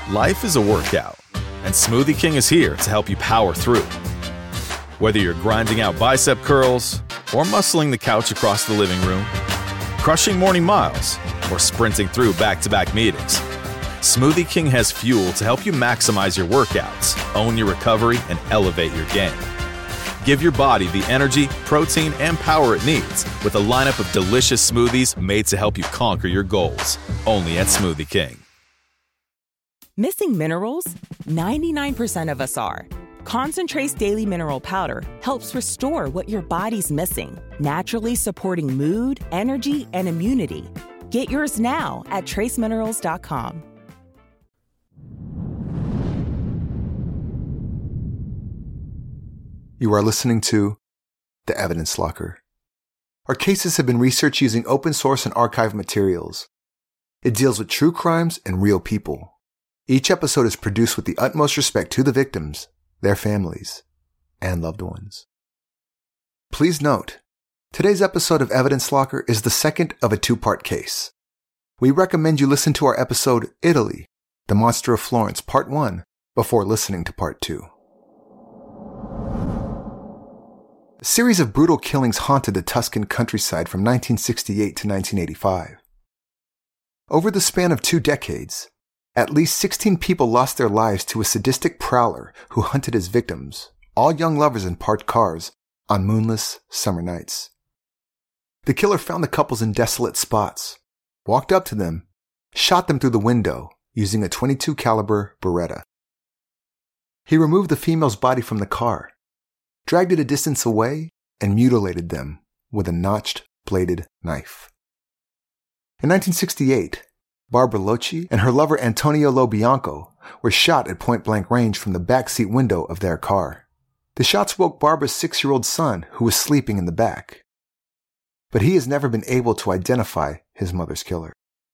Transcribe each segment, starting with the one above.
Life is a workout, and Smoothie King is here to help you power through. Whether you're grinding out bicep curls or muscling the couch across the living room, crushing morning miles, or sprinting through back-to-back meetings, Smoothie King has fuel to help you maximize your workouts, own your recovery, and elevate your game. Give your body the energy, protein, and power it needs with a lineup of delicious smoothies made to help you conquer your goals. Only at Smoothie King. Missing minerals? 99% of us are. Concentrate's Daily Mineral Powder helps restore what your body's missing, naturally supporting mood, energy, and immunity. Get yours now at traceminerals.com. You are listening to The Evidence Locker. Our cases have been researched using open source and archive materials. It deals with true crimes and real people. Each episode is produced with the utmost respect to the victims, their families, and loved ones. Please note, today's episode of Evidence Locker is the second of a two-part case. We recommend you listen to our episode Italy, The Monster of Florence, Part 1, before listening to Part 2. A series of brutal killings haunted the Tuscan countryside from 1968 to 1985. Over the span of 2 decades, at least 16 people lost their lives to a sadistic prowler who hunted his victims, all young lovers in parked cars, on moonless summer nights. The killer found the couples in desolate spots, walked up to them, shot them through the window using a .22 caliber Beretta. He removed the female's body from the car, dragged it a distance away, and mutilated them with a notched bladed knife. In 1968, Barbara Locci and her lover Antonio Lobianco were shot at point-blank range from the backseat window of their car. The shots woke Barbara's 6-year-old son, who was sleeping in the back. But he has never been able to identify his mother's killer.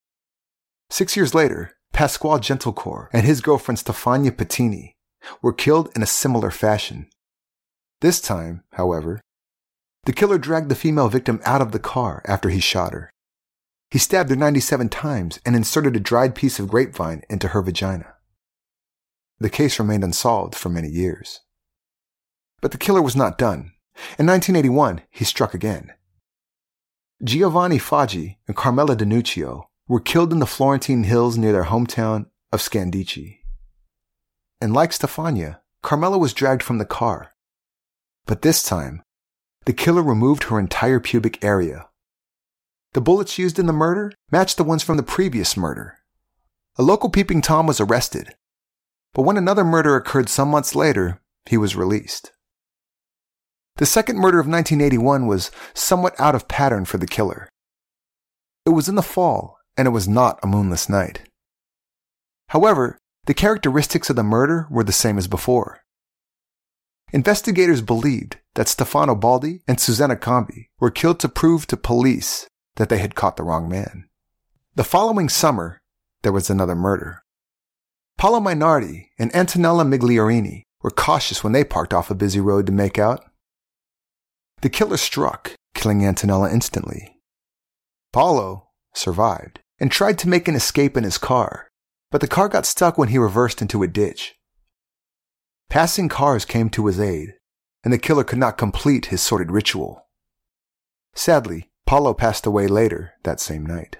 6 years later, Pasquale Gentilcore and his girlfriend Stefania Pettini were killed in a similar fashion. This time, however, the killer dragged the female victim out of the car after he shot her. He stabbed her 97 times and inserted a dried piece of grapevine into her vagina. The case remained unsolved for many years. But the killer was not done. In 1981, he struck again. Giovanni Faggi and Carmela Danuccio were killed in the Florentine hills near their hometown of Scandici. And like Stefania, Carmela was dragged from the car. But this time, the killer removed her entire pubic area. The bullets used in the murder matched the ones from the previous murder. A local peeping Tom was arrested, but when another murder occurred some months later, he was released. The second murder of 1981 was somewhat out of pattern for the killer. It was in the fall, and it was not a moonless night. However, the characteristics of the murder were the same as before. Investigators believed that Stefano Baldi and Susanna Cambi were killed to prove to police that they had caught the wrong man. The following summer, there was another murder. Paolo Mainardi and Antonella Migliorini were cautious when they parked off a busy road to make out. The killer struck, killing Antonella instantly. Paolo survived and tried to make an escape in his car, but the car got stuck when he reversed into a ditch. Passing cars came to his aid, and the killer could not complete his sordid ritual. Sadly, Paolo passed away later that same night.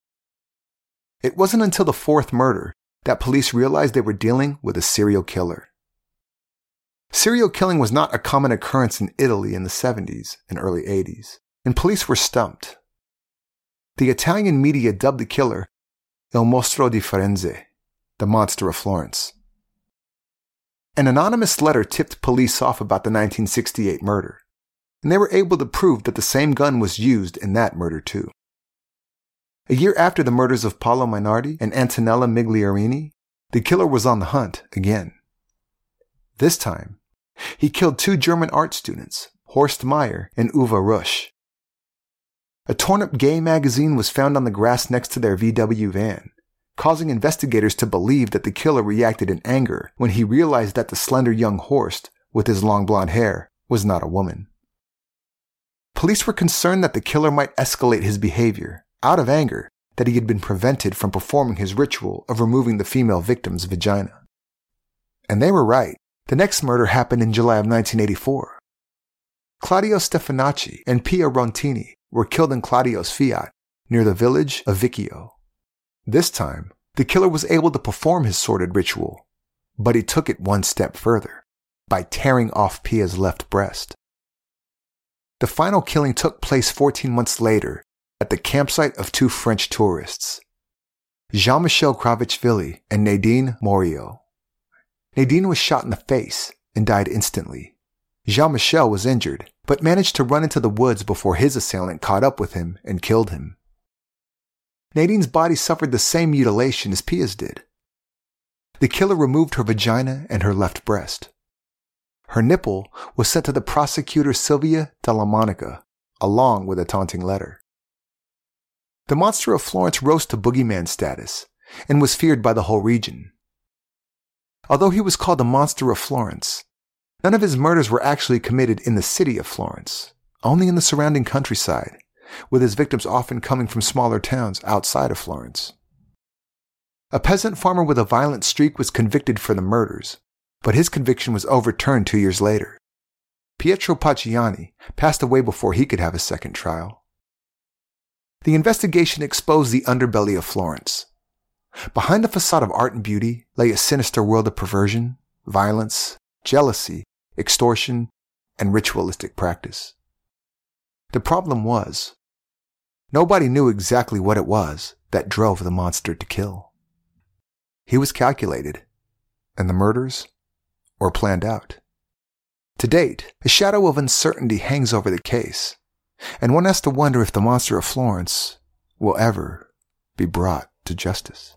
It wasn't until the fourth murder that police realized they were dealing with a serial killer. Serial killing was not a common occurrence in Italy in the 70s and early 80s, and police were stumped. The Italian media dubbed the killer Il Mostro di Firenze, the Monster of Florence. An anonymous letter tipped police off about the 1968 murder, and they were able to prove that the same gun was used in that murder too. A year after the murders of Paolo Mainardi and Antonella Migliorini, the killer was on the hunt again. This time, he killed 2 German art students, Horst Meyer and Uwe Rusch. A torn-up gay magazine was found on the grass next to their VW van, causing investigators to believe that the killer reacted in anger when he realized that the slender young Horst, with his long blonde hair, was not a woman. Police were concerned that the killer might escalate his behavior, out of anger, that he had been prevented from performing his ritual of removing the female victim's vagina. And they were right. The next murder happened in July of 1984. Claudio Stefanacci and Pia Rontini were killed in Claudio's Fiat near the village of Vicchio. This time, the killer was able to perform his sordid ritual, but he took it one step further by tearing off Pia's left breast. The final killing took place 14 months later at the campsite of two French tourists, Jean-Michel Kravitchvili and Nadine Morio. Nadine was shot in the face and died instantly. Jean-Michel was injured, but managed to run into the woods before his assailant caught up with him and killed him. Nadine's body suffered the same mutilation as Pia's did. The killer removed her vagina and her left breast. Her nipple was sent to the prosecutor Silvia Della Monica, along with a taunting letter. The monster of Florence rose to boogeyman status and was feared by the whole region. Although he was called the Monster of Florence, none of his murders were actually committed in the city of Florence, only in the surrounding countryside, with his victims often coming from smaller towns outside of Florence. A peasant farmer with a violent streak was convicted for the murders, but his conviction was overturned 2 years later. Pietro Pacciani passed away before he could have a second trial. The investigation exposed the underbelly of Florence. Behind the facade of art and beauty lay a sinister world of perversion, violence, jealousy, extortion, and ritualistic practice. The problem was, nobody knew exactly what it was that drove the monster to kill. He was calculated, and the murders were planned out. To date, a shadow of uncertainty hangs over the case, and one has to wonder if the Monster of Florence will ever be brought to justice.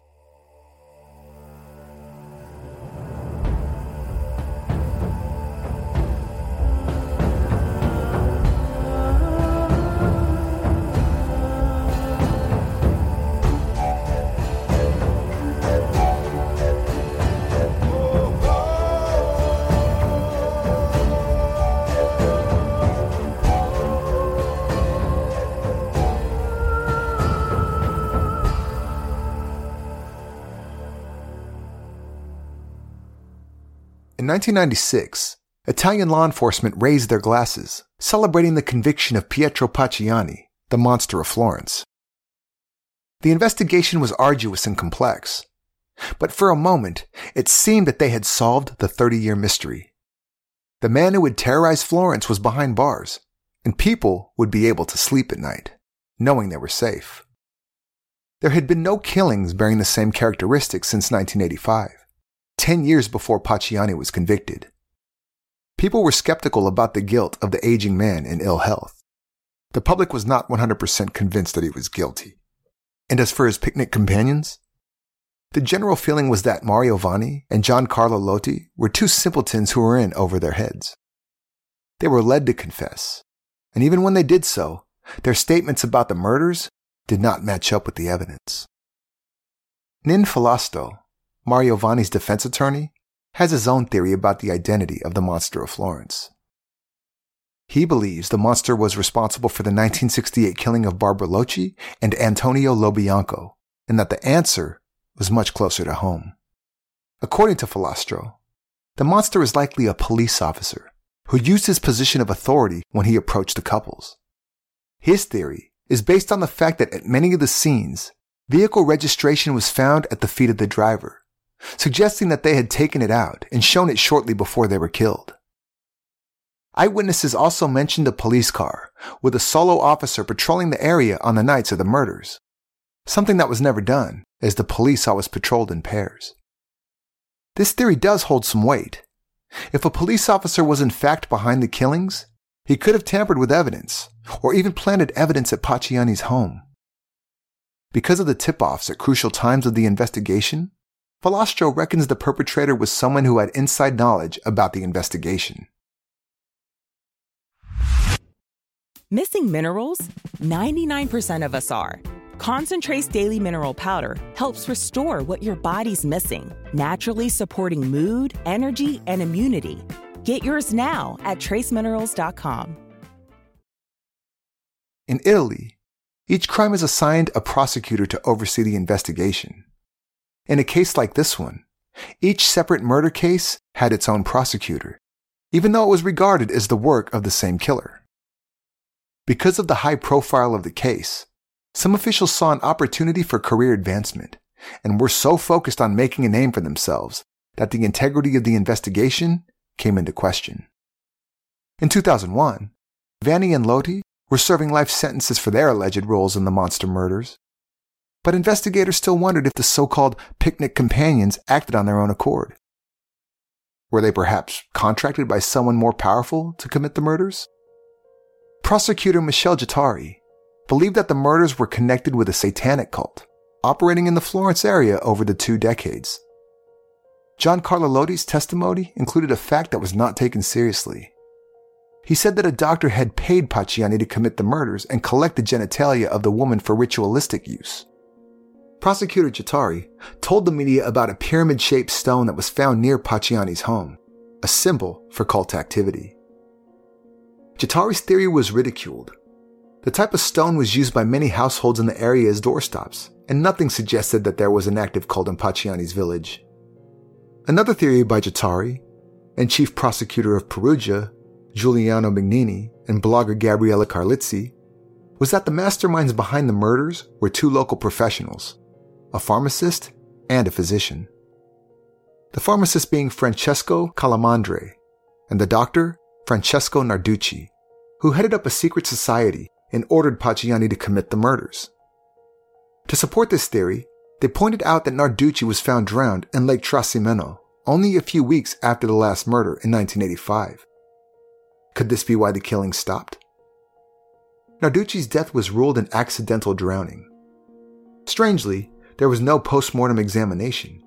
In 1996, Italian law enforcement raised their glasses, celebrating the conviction of Pietro Pacciani, the Monster of Florence. The investigation was arduous and complex, but for a moment, it seemed that they had solved the 30-year mystery. The man who had terrorized Florence was behind bars, and people would be able to sleep at night, knowing they were safe. There had been no killings bearing the same characteristics since 1985. 10 years before Pacciani was convicted. People were skeptical about the guilt of the aging man in ill health. The public was not 100% convinced that he was guilty. And as for his picnic companions, the general feeling was that Mario Vanni and Giancarlo Lotti were two simpletons who were in over their heads. They were led to confess, and even when they did so, their statements about the murders did not match up with the evidence. Nin Falasto, Mario Vanni's defense attorney, has his own theory about the identity of the Monster of Florence. He believes the monster was responsible for the 1968 killing of Barbara Locci and Antonio Lobianco, and that the answer was much closer to home. According to Falastro, the monster is likely a police officer who used his position of authority when he approached the couples. His theory is based on the fact that at many of the scenes, vehicle registration was found at the feet of the driver, suggesting that they had taken it out and shown it shortly before they were killed. Eyewitnesses also mentioned a police car with a solo officer patrolling the area on the nights of the murders, something that was never done as the police always patrolled in pairs. This theory does hold some weight. If a police officer was in fact behind the killings, he could have tampered with evidence or even planted evidence at Pacciani's home. Because of the tip-offs at crucial times of the investigation, Falastro reckons the perpetrator was someone who had inside knowledge about the investigation. Missing minerals? 99% of us are. Concentrate's Daily Mineral Powder helps restore what your body's missing, naturally supporting mood, energy, and immunity. Get yours now at traceminerals.com. In Italy, each crime is assigned a prosecutor to oversee the investigation. In a case like this one, each separate murder case had its own prosecutor, even though it was regarded as the work of the same killer. Because of the high profile of the case, some officials saw an opportunity for career advancement and were so focused on making a name for themselves that the integrity of the investigation came into question. In 2001, Vanni and Loti were serving life sentences for their alleged roles in the monster murders. But investigators still wondered if the so-called picnic companions acted on their own accord. Were they perhaps contracted by someone more powerful to commit the murders? Prosecutor Michel Guattari believed that the murders were connected with a satanic cult operating in the Florence area over the 2 decades. Giancarlo Loti's testimony included a fact that was not taken seriously. He said that a doctor had paid Pacciani to commit the murders and collect the genitalia of the woman for ritualistic use. Prosecutor Guattari told the media about a pyramid-shaped stone that was found near Pacciani's home, a symbol for cult activity. Guattari's theory was ridiculed. The type of stone was used by many households in the area as doorstops, and nothing suggested that there was an active cult in Pacciani's village. Another theory by Guattari, and chief prosecutor of Perugia, Giuliano Mignini, and blogger Gabriella Carlizzi, was that the masterminds behind the murders were 2 local professionals, a pharmacist and a physician. The pharmacist being Francesco Calamandre, and the doctor, Francesco Narducci, who headed up a secret society and ordered Pacciani to commit the murders. To support this theory, they pointed out that Narducci was found drowned in Lake Trasimeno only a few weeks after the last murder in 1985. Could this be why the killing stopped? Narducci's death was ruled an accidental drowning. Strangely, there was no post-mortem examination.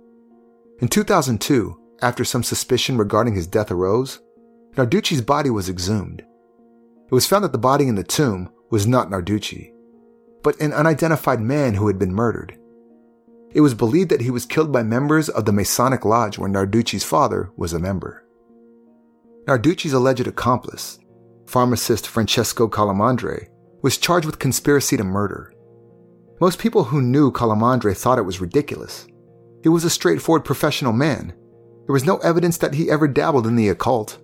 In 2002, after some suspicion regarding his death arose, Narducci's body was exhumed. It was found that the body in the tomb was not Narducci, but an unidentified man who had been murdered. It was believed that he was killed by members of the Masonic Lodge where Narducci's father was a member. Narducci's alleged accomplice, pharmacist Francesco Calamandre, was charged with conspiracy to murder. Most people who knew Calamandre thought it was ridiculous. He was a straightforward professional man. There was no evidence that he ever dabbled in the occult.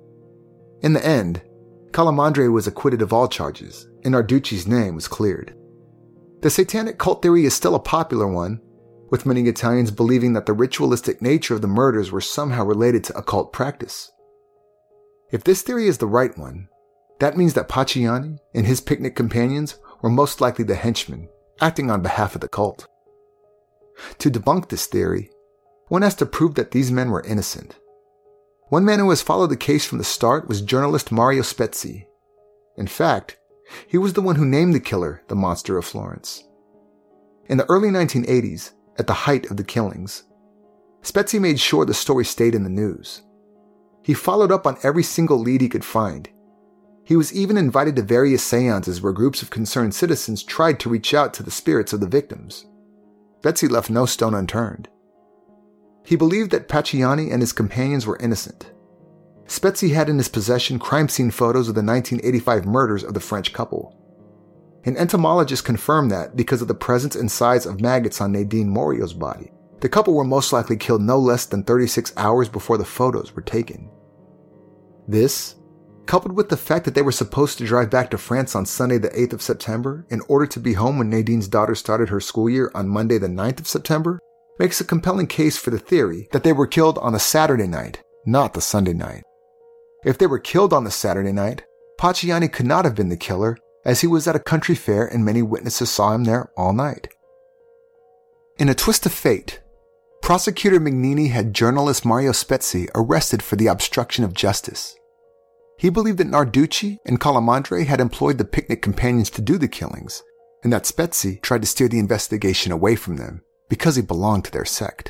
In the end, Calamandre was acquitted of all charges, and Narducci's name was cleared. The satanic cult theory is still a popular one, with many Italians believing that the ritualistic nature of the murders were somehow related to occult practice. If this theory is the right one, that means that Pacciani and his picnic companions were most likely the henchmen, acting on behalf of the cult. To debunk this theory, one has to prove that these men were innocent. One man who has followed the case from the start was journalist Mario Spezzi. In fact, he was the one who named the killer the Monster of Florence. In the early 1980s, at the height of the killings, Spezzi made sure the story stayed in the news. He followed up on every single lead he could find. He was even invited to various seances where groups of concerned citizens tried to reach out to the spirits of the victims. Spezzi left no stone unturned. He believed that Pacciani and his companions were innocent. Spezzi had in his possession crime scene photos of the 1985 murders of the French couple. An entomologist confirmed that because of the presence and size of maggots on Nadine Morio's body, the couple were most likely killed no less than 36 hours before the photos were taken. This, coupled with the fact that they were supposed to drive back to France on Sunday the 8th of September in order to be home when Nadine's daughter started her school year on Monday the 9th of September, makes a compelling case for the theory that they were killed on the Saturday night, not the Sunday night. If they were killed on the Saturday night, Pacciani could not have been the killer, as he was at a country fair and many witnesses saw him there all night. In a twist of fate, Prosecutor Mignini had journalist Mario Spezzi arrested for the obstruction of justice. He believed that Narducci and Calamandre had employed the picnic companions to do the killings, and that Spezzi tried to steer the investigation away from them because he belonged to their sect.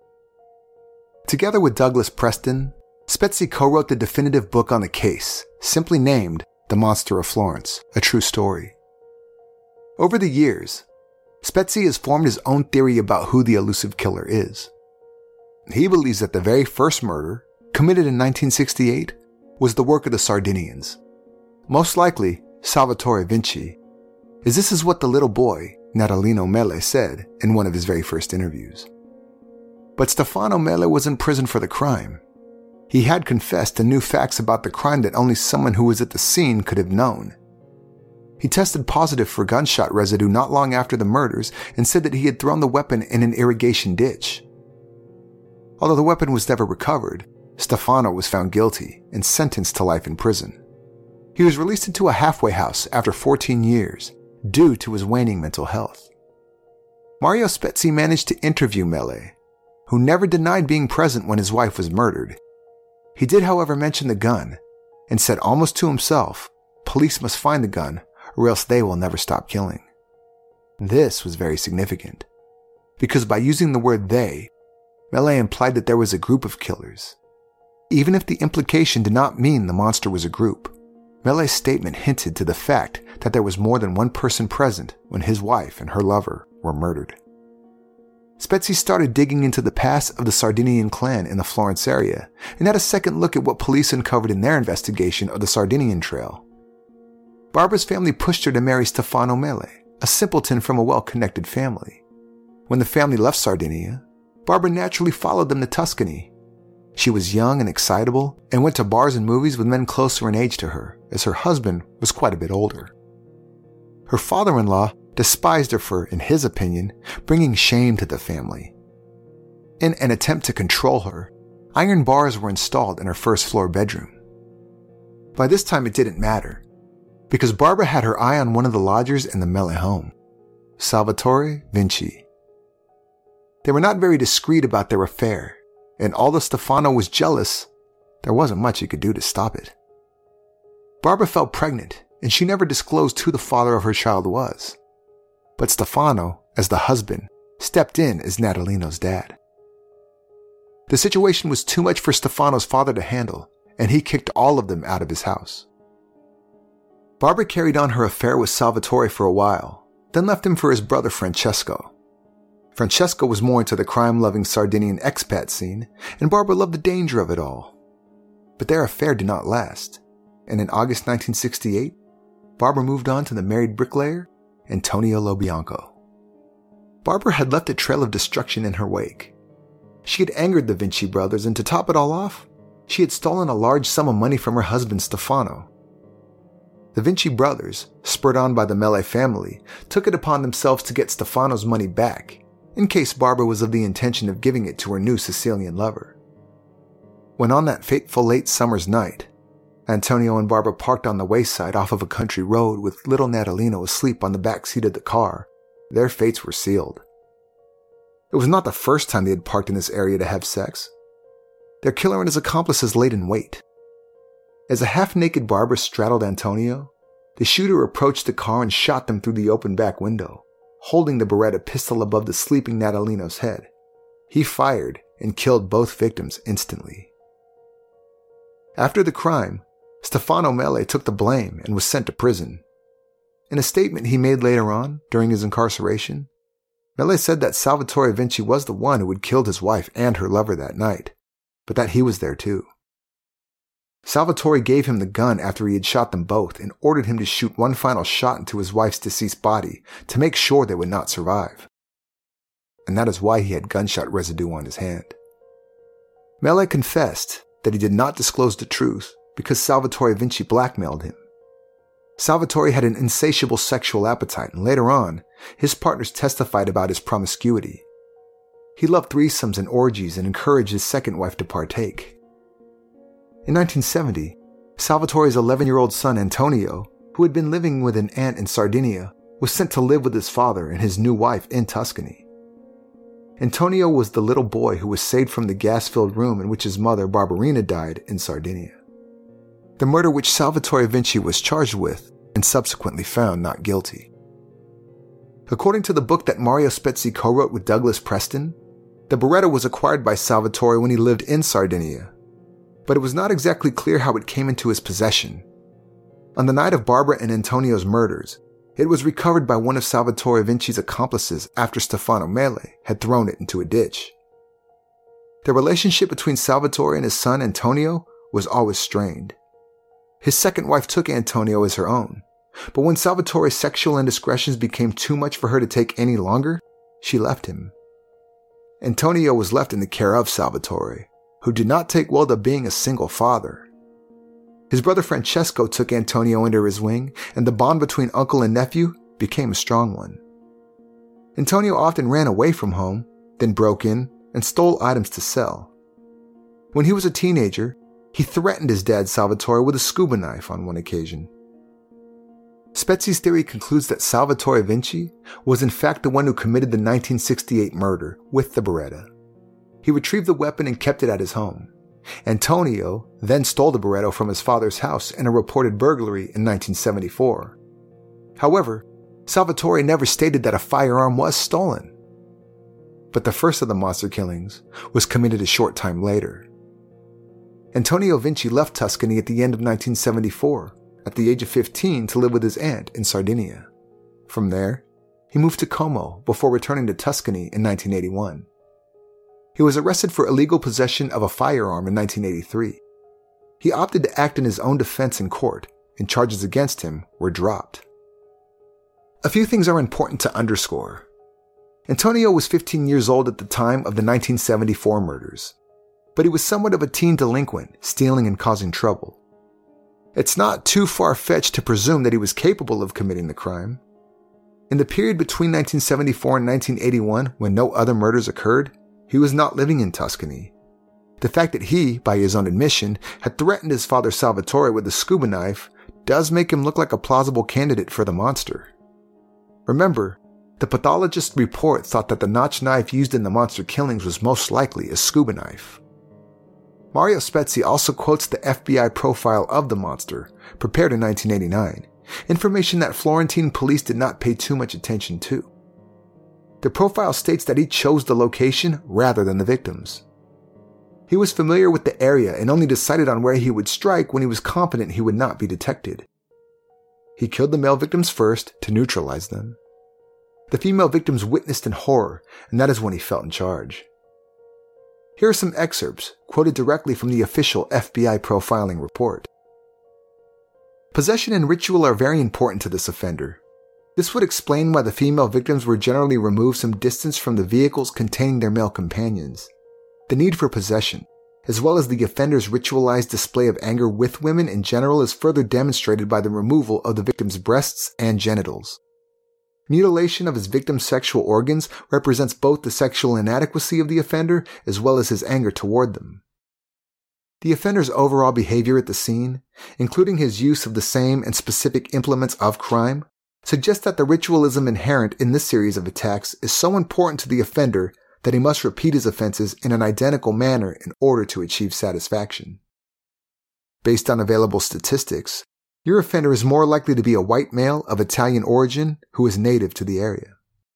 Together with Douglas Preston, Spezzi co-wrote the definitive book on the case, simply named The Monster of Florence, A True Story. Over the years, Spezzi has formed his own theory about who the elusive killer is. He believes that the very first murder, committed in 1968, was the work of the Sardinians, most likely Salvatore Vinci, as this is what the little boy, Natalino Mele, said in one of his very first interviews. But Stefano Mele was in prison for the crime. He had confessed and knew facts about the crime that only someone who was at the scene could have known. He tested positive for gunshot residue not long after the murders and said that he had thrown the weapon in an irrigation ditch. Although the weapon was never recovered, Stefano was found guilty and sentenced to life in prison. He was released into a halfway house after 14 years due to his waning mental health. Mario Spezzi managed to interview Mele, who never denied being present when his wife was murdered. He did, however, mention the gun and said almost to himself, "Police must find the gun or else they will never stop killing." This was very significant, because by using the word they, Mele implied that there was a group of killers. Even if the implication did not mean the monster was a group, Mele's statement hinted to the fact that there was more than one person present when his wife and her lover were murdered. Spezzi started digging into the past of the Sardinian clan in the Florence area and had a second look at what police uncovered in their investigation of the Sardinian trail. Barbara's family pushed her to marry Stefano Mele, a simpleton from a well-connected family. When the family left Sardinia, Barbara naturally followed them to Tuscany. She was young and excitable and went to bars and movies with men closer in age to her, as her husband was quite a bit older. Her father-in-law despised her for, in his opinion, bringing shame to the family. In an attempt to control her, iron bars were installed in her first-floor bedroom. By this time it didn't matter, because Barbara had her eye on one of the lodgers in the Mele home, Salvatore Vinci. They were not very discreet about their affair, and although Stefano was jealous, there wasn't much he could do to stop it. Barbara felt pregnant, and she never disclosed who the father of her child was. But Stefano, as the husband, stepped in as Natalino's dad. The situation was too much for Stefano's father to handle, and he kicked all of them out of his house. Barbara carried on her affair with Salvatore for a while, then left him for his brother Francesco. Francesco was more into the crime-loving Sardinian expat scene, and Barbara loved the danger of it all. But their affair did not last, and in August 1968, Barbara moved on to the married bricklayer, Antonio Lobianco. Barbara had left a trail of destruction in her wake. She had angered the Vinci brothers, and to top it all off, she had stolen a large sum of money from her husband Stefano. The Vinci brothers, spurred on by the Mele family, took it upon themselves to get Stefano's money back, in case Barbara was of the intention of giving it to her new Sicilian lover. When on that fateful late summer's night, Antonio and Barbara parked on the wayside off of a country road with little Natalino asleep on the back seat of the car, their fates were sealed. It was not the first time they had parked in this area to have sex. Their killer and his accomplices laid in wait. As a half-naked Barbara straddled Antonio, the shooter approached the car and shot them through the open back window, holding the Beretta pistol above the sleeping Natalino's head. He fired and killed both victims instantly. After the crime, Stefano Mele took the blame and was sent to prison. In a statement he made later on, during his incarceration, Mele said that Salvatore Vinci was the one who had killed his wife and her lover that night, but that he was there too. Salvatore gave him the gun after he had shot them both and ordered him to shoot one final shot into his wife's deceased body to make sure they would not survive. And that is why he had gunshot residue on his hand. Mele confessed that he did not disclose the truth because Salvatore Vinci blackmailed him. Salvatore had an insatiable sexual appetite, and later on, his partners testified about his promiscuity. He loved threesomes and orgies and encouraged his second wife to partake. In 1970, Salvatore's 11-year-old son Antonio, who had been living with an aunt in Sardinia, was sent to live with his father and his new wife in Tuscany. Antonio was the little boy who was saved from the gas-filled room in which his mother, Barbarina, died in Sardinia. The murder which Salvatore Vinci was charged with and subsequently found not guilty. According to the book that Mario Spezzi co-wrote with Douglas Preston, the Beretta was acquired by Salvatore when he lived in Sardinia, but it was not exactly clear how it came into his possession. On the night of Barbara and Antonio's murders, it was recovered by one of Salvatore Vinci's accomplices after Stefano Mele had thrown it into a ditch. The relationship between Salvatore and his son Antonio was always strained. His second wife took Antonio as her own, but when Salvatore's sexual indiscretions became too much for her to take any longer, she left him. Antonio was left in the care of Salvatore, who did not take well to being a single father. His brother Francesco took Antonio under his wing, and the bond between uncle and nephew became a strong one. Antonio often ran away from home, then broke in and stole items to sell. When he was a teenager, he threatened his dad Salvatore with a scuba knife on one occasion. Spezzi's theory concludes that Salvatore Vinci was in fact the one who committed the 1968 murder with the Beretta. He retrieved the weapon and kept it at his home. Antonio then stole the Beretta from his father's house in a reported burglary in 1974. However, Salvatore never stated that a firearm was stolen. But the first of the monster killings was committed a short time later. Antonio Vinci left Tuscany at the end of 1974, at the age of 15, to live with his aunt in Sardinia. From there, he moved to Como before returning to Tuscany in 1981. He was arrested for illegal possession of a firearm in 1983. He opted to act in his own defense in court, and charges against him were dropped. A few things are important to underscore. Antonio was 15 years old at the time of the 1974 murders, but he was somewhat of a teen delinquent, stealing and causing trouble. It's not too far-fetched to presume that he was capable of committing the crime. In the period between 1974 and 1981, when no other murders occurred, he was not living in Tuscany. The fact that he, by his own admission, had threatened his father Salvatore with a scuba knife does make him look like a plausible candidate for the monster. Remember, the pathologist's report thought that the notch knife used in the monster killings was most likely a scuba knife. Mario Spezzi also quotes the FBI profile of the monster, prepared in 1989, information that Florentine police did not pay too much attention to. The profile states that he chose the location rather than the victims. He was familiar with the area and only decided on where he would strike when he was confident he would not be detected. He killed the male victims first to neutralize them. The female victims witnessed in horror, and that is when he felt in charge. Here are some excerpts quoted directly from the official FBI profiling report. Possession and ritual are very important to this offender. This would explain why the female victims were generally removed some distance from the vehicles containing their male companions. The need for possession, as well as the offender's ritualized display of anger with women in general, is further demonstrated by the removal of the victim's breasts and genitals. Mutilation of his victim's sexual organs represents both the sexual inadequacy of the offender as well as his anger toward them. The offender's overall behavior at the scene, including his use of the same and specific implements of crime, suggests that the ritualism inherent in this series of attacks is so important to the offender that he must repeat his offenses in an identical manner in order to achieve satisfaction. Based on available statistics, your offender is more likely to be a white male of Italian origin who is native to the area.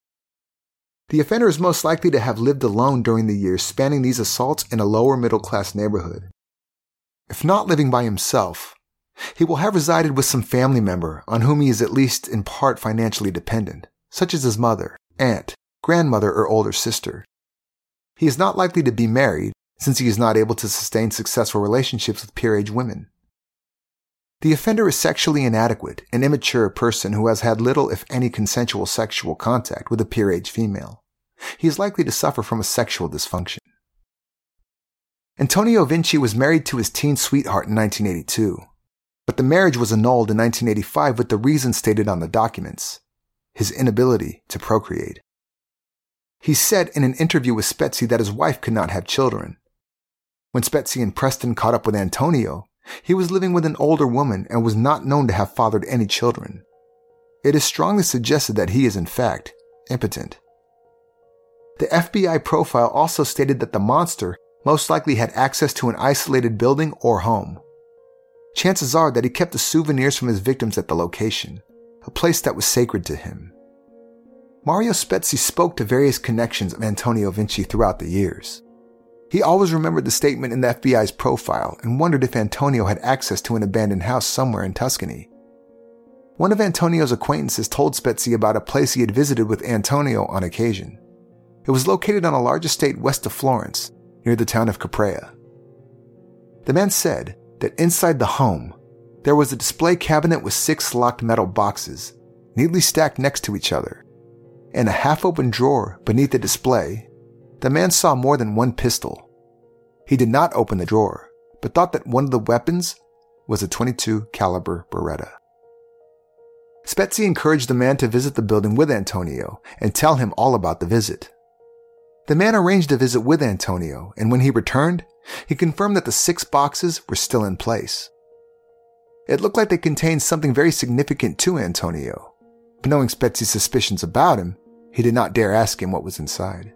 The offender is most likely to have lived alone during the years spanning these assaults in a lower middle-class neighborhood. If not living by himself, he will have resided with some family member on whom he is at least in part financially dependent, such as his mother, aunt, grandmother, or older sister. He is not likely to be married, since he is not able to sustain successful relationships with peer-age women. The offender is sexually inadequate, an immature person who has had little if any consensual sexual contact with a peer-age female. He is likely to suffer from a sexual dysfunction. Antonio Vinci was married to his teen sweetheart in 1982, but the marriage was annulled in 1985 with the reason stated on the documents: his inability to procreate. He said in an interview with Spezzi that his wife could not have children. When Spezzi and Preston caught up with Antonio, he was living with an older woman and was not known to have fathered any children. It is strongly suggested that he is in fact impotent. The FBI profile also stated that the monster most likely had access to an isolated building or home. Chances are that he kept the souvenirs from his victims at the location, a place that was sacred to him. Mario Spezzi spoke to various connections of Antonio Vinci throughout the years. He always remembered the statement in the FBI's profile and wondered if Antonio had access to an abandoned house somewhere in Tuscany. One of Antonio's acquaintances told Spezzi about a place he had visited with Antonio on occasion. It was located on a large estate west of Florence, near the town of Caprea. The man said that inside the home, there was a display cabinet with 6 locked metal boxes, neatly stacked next to each other. In a half-open drawer beneath the display, the man saw more than one pistol. He did not open the drawer, but thought that one of the weapons was a .22 caliber Beretta. Spetzi encouraged the man to visit the building with Antonio and tell him all about the visit. The man arranged a visit with Antonio, and when he returned, he confirmed that the 6 boxes were still in place. It looked like they contained something very significant to Antonio, but knowing Spetzi's suspicions about him, he did not dare ask him what was inside.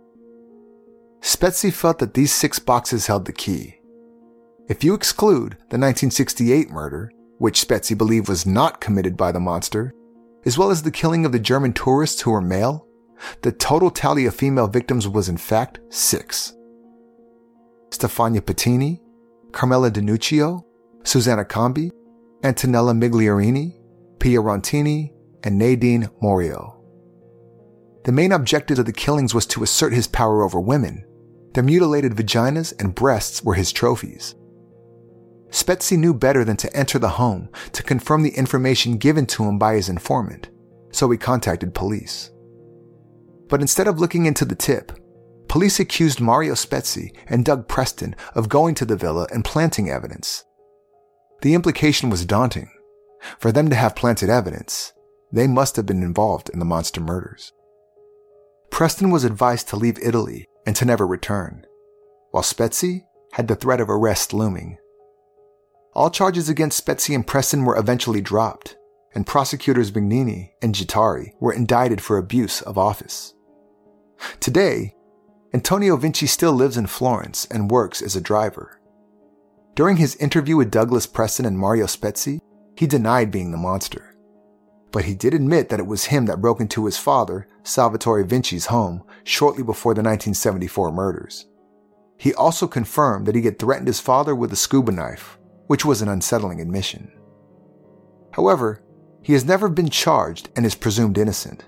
Spetzi felt that these 6 boxes held the key. If you exclude the 1968 murder, which Spetzi believed was not committed by the monster, as well as the killing of the German tourists who were male, the total tally of female victims was in fact 6. Stefania Pettini, Carmela DiNuccio, Susanna Cambi, Antonella Migliorini, Pia Rontini, and Nadine Morio. The main objective of the killings was to assert his power over women. Their mutilated vaginas and breasts were his trophies. Spetzi knew better than to enter the home to confirm the information given to him by his informant, so he contacted police. But instead of looking into the tip, police accused Mario Spetzi and Doug Preston of going to the villa and planting evidence. The implication was daunting. For them to have planted evidence, they must have been involved in the monster murders. Preston was advised to leave Italy and to never return, while Spetzi had the threat of arrest looming. All charges against Spetzi and Preston were eventually dropped, and prosecutors Bignini and Gittari were indicted for abuse of office. Today, Antonio Vinci still lives in Florence and works as a driver. During his interview with Douglas Preston and Mario Spetzi, he denied being the monster. But he did admit that it was him that broke into his father, Salvatore Vinci's home shortly before the 1974 murders. He also confirmed that he had threatened his father with a scuba knife, which was an unsettling admission. However, he has never been charged and is presumed innocent.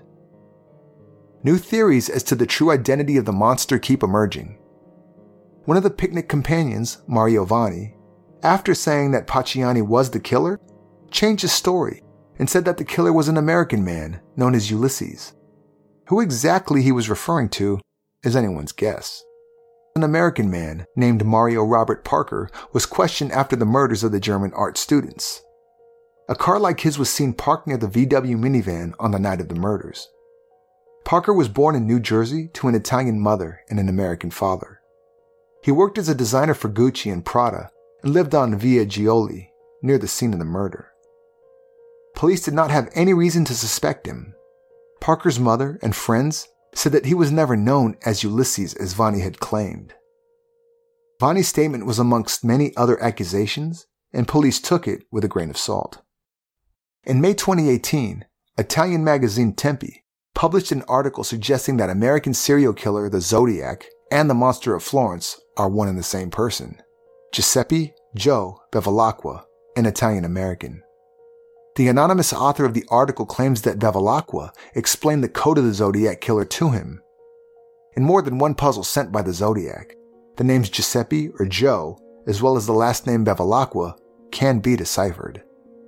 New theories as to the true identity of the monster keep emerging. One of the picnic companions, Mario Vanni, after saying that Pacciani was the killer, changed his story and said that the killer was an American man known as Ulysses. Who exactly he was referring to is anyone's guess. An American man named Mario Robert Parker was questioned after the murders of the German art students. A car like his was seen parked near the VW minivan on the night of the murders. Parker was born in New Jersey to an Italian mother and an American father. He worked as a designer for Gucci and Prada and lived on Via Gioli, near the scene of the murder. Police did not have any reason to suspect him. Parker's mother and friends said that he was never known as Ulysses as Vanni had claimed. Vanni's statement was amongst many other accusations, and police took it with a grain of salt. In May 2018, Italian magazine Tempi published an article suggesting that American serial killer the Zodiac and the Monster of Florence are one and the same person, Giuseppe Joe Bevilacqua, an Italian-American. The anonymous author of the article claims that Bevilacqua explained the code of the Zodiac killer to him. In more than one puzzle sent by the Zodiac, the names Giuseppe or Joe, as well as the last name Bevilacqua, can be deciphered.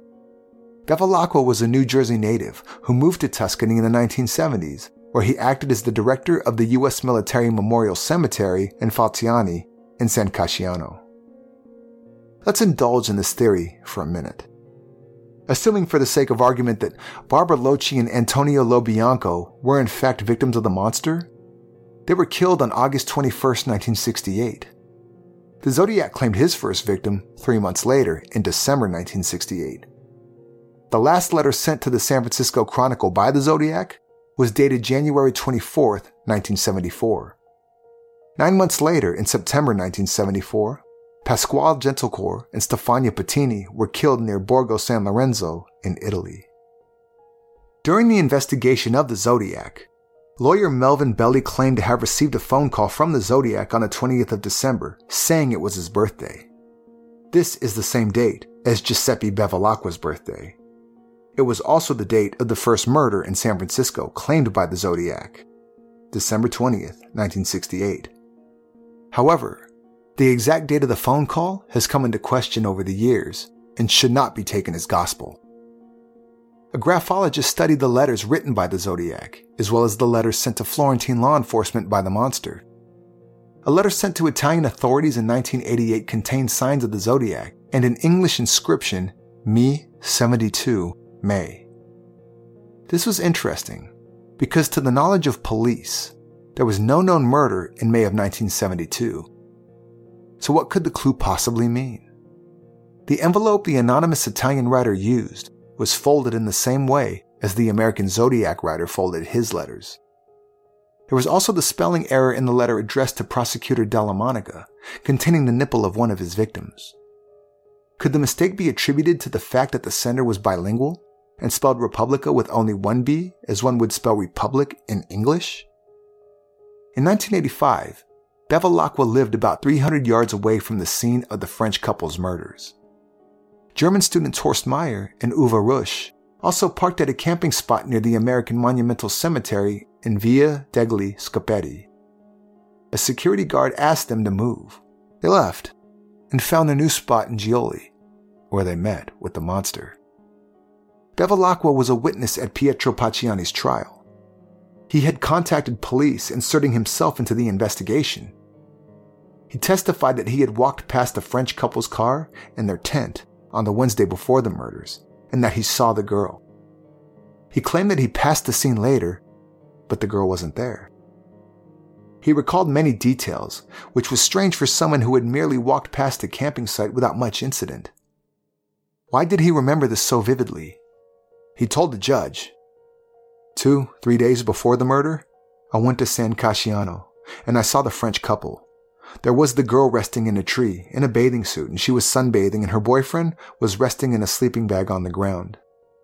Bevilacqua was a New Jersey native who moved to Tuscany in the 1970s, where he acted as the director of the U.S. Military Memorial Cemetery in Falciani in San Casciano. Let's indulge in this theory for a minute. Assuming for the sake of argument that Barbara Locci and Antonio Lobianco were in fact victims of the monster, they were killed on August 21, 1968. The Zodiac claimed his first victim 3 months later in December 1968. The last letter sent to the San Francisco Chronicle by the Zodiac was dated January 24, 1974. 9 months later, in September 1974, Pasquale Gentilcore and Stefania Pettini were killed near Borgo San Lorenzo in Italy. During the investigation of the Zodiac, lawyer Melvin Belli claimed to have received a phone call from the Zodiac on the 20th of December saying it was his birthday. This is the same date as Giuseppe Bevilacqua's birthday. It was also the date of the first murder in San Francisco claimed by the Zodiac, December 20th, 1968. However, the exact date of the phone call has come into question over the years and should not be taken as gospel. A graphologist studied the letters written by the Zodiac, as well as the letters sent to Florentine law enforcement by the monster. A letter sent to Italian authorities in 1988 contained signs of the Zodiac and an English inscription, Me 72 May. This was interesting because to the knowledge of police, there was no known murder in May of 1972. So what could the clue possibly mean? The envelope the anonymous Italian writer used was folded in the same way as the American Zodiac writer folded his letters. There was also the spelling error in the letter addressed to Prosecutor Della Monica, containing the nipple of one of his victims. Could the mistake be attributed to the fact that the sender was bilingual and spelled Republica with only one B, as one would spell Republic in English? In 1985, Bevilacqua lived about 300 yards away from the scene of the French couple's murders. German students Horst Meyer and Uwe Rusch also parked at a camping spot near the American Monumental Cemetery in Via degli Scopetti. A security guard asked them to move. They left and found a new spot in Gioli, where they met with the monster. Bevilacqua was a witness at Pietro Pacciani's trial. He had contacted police, inserting himself into the investigation. He testified that he had walked past the French couple's car and their tent on the Wednesday before the murders, and that he saw the girl. He claimed that he passed the scene later, but the girl wasn't there. He recalled many details, which was strange for someone who had merely walked past the camping site without much incident. Why did he remember this so vividly? He told the judge, 2-3 days before the murder, I went to San Casciano, and I saw the French couple. There was the girl resting in a tree, in a bathing suit, and she was sunbathing, and her boyfriend was resting in a sleeping bag on the ground.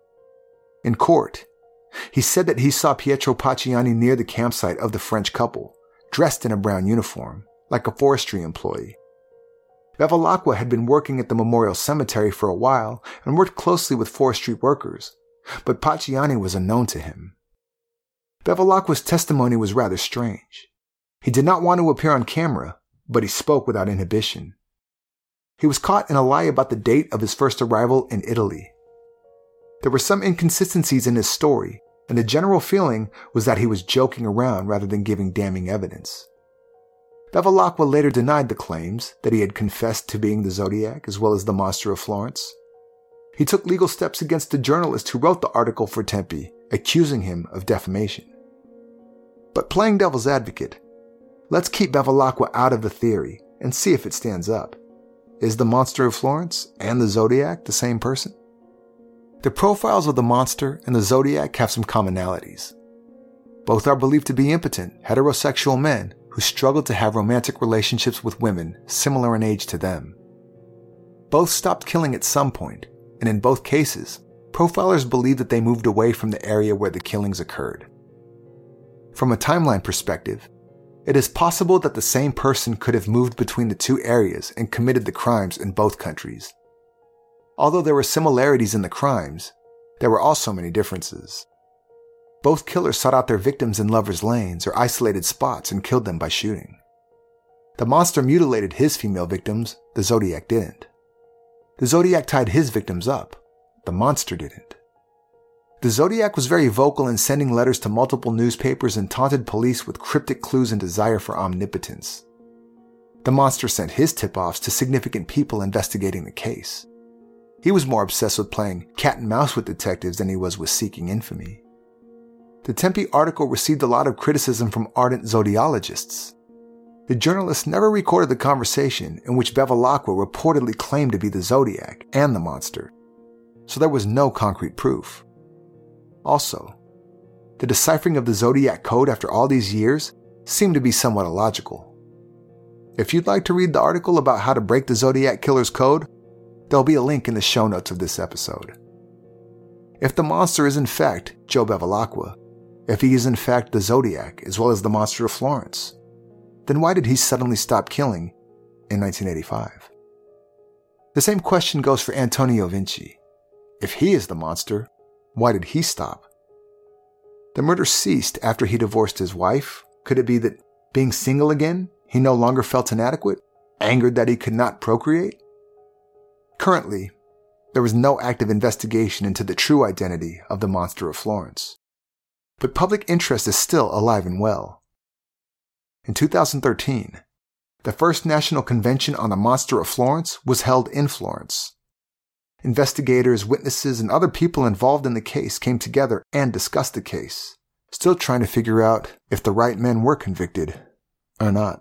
In court, he said that he saw Pietro Pacciani near the campsite of the French couple, dressed in a brown uniform, like a forestry employee. Bevilacqua had been working at the Memorial Cemetery for a while and worked closely with forestry workers, but Pacciani was unknown to him. Bevilacqua's testimony was rather strange. He did not want to appear on camera, but he spoke without inhibition. He was caught in a lie about the date of his first arrival in Italy. There were some inconsistencies in his story, and the general feeling was that he was joking around rather than giving damning evidence. Bevilacqua later denied the claims that he had confessed to being the Zodiac as well as the Monster of Florence. He took legal steps against the journalist who wrote the article for Tempi, accusing him of defamation. But playing devil's advocate, let's keep Bevilacqua out of the theory and see if it stands up. Is the Monster of Florence and the Zodiac the same person? The profiles of the monster and the Zodiac have some commonalities. Both are believed to be impotent, heterosexual men who struggle to have romantic relationships with women similar in age to them. Both stopped killing at some point, and in both cases, profilers believe that they moved away from the area where the killings occurred. From a timeline perspective, it is possible that the same person could have moved between the two areas and committed the crimes in both countries. Although there were similarities in the crimes, there were also many differences. Both killers sought out their victims in lovers' lanes or isolated spots and killed them by shooting. The monster mutilated his female victims, the Zodiac didn't. The Zodiac tied his victims up, the monster didn't. The Zodiac was very vocal in sending letters to multiple newspapers and taunted police with cryptic clues and desire for omnipotence. The monster sent his tip-offs to significant people investigating the case. He was more obsessed with playing cat and mouse with detectives than he was with seeking infamy. The Tempi article received a lot of criticism from ardent zodiologists. The journalist never recorded the conversation in which Bevilacqua reportedly claimed to be the Zodiac and the monster, so there was no concrete proof. Also, the deciphering of the Zodiac code after all these years seemed to be somewhat illogical. If you'd like to read the article about how to break the Zodiac killer's code, there'll be a link in the show notes of this episode. If the monster is in fact Joe Bevilacqua, if he is in fact the Zodiac as well as the Monster of Florence, then why did he suddenly stop killing in 1985? The same question goes for Antonio Vinci. If he is the monster, why did he stop? The murder ceased after he divorced his wife. Could it be that, being single again, he no longer felt inadequate, angered that he could not procreate? Currently, there was no active investigation into the true identity of the Monster of Florence. But public interest is still alive and well. In 2013, the first national convention on the Monster of Florence was held in Florence. Investigators, witnesses, and other people involved in the case came together and discussed the case, still trying to figure out if the right men were convicted or not.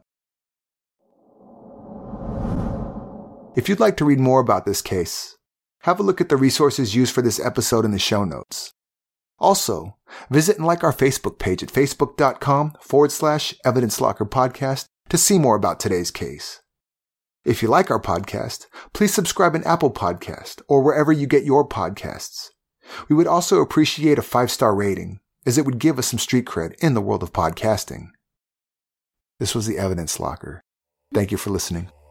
If you'd like to read more about this case, have a look at the resources used for this episode in the show notes. Also, visit and like our Facebook page at facebook.com/Evidence Locker Podcast to see more about today's case. If you like our podcast, please subscribe in Apple Podcast or wherever you get your podcasts. We would also appreciate a 5-star rating, as it would give us some street cred in the world of podcasting. This was the Evidence Locker. Thank you for listening.